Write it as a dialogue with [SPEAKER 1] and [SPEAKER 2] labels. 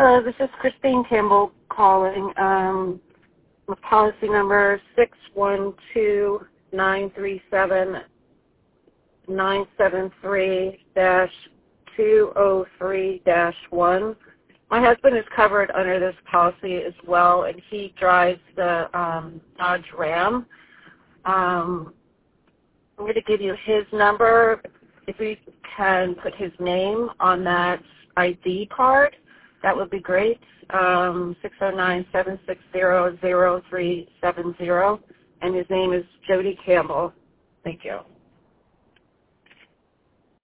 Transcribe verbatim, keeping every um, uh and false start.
[SPEAKER 1] Hello, this is Christine Campbell calling. Um, my policy number six one two nine three seven nine seven three dash two oh three dash one. My husband is covered under this policy as well, and he drives the um, Dodge Ram. Um, I'm going to give you his number. If we can put his name on that I D card, that would be great. Um, six oh nine, seven six zero, zero three seven zero. And his name is Jody Campbell. Thank you.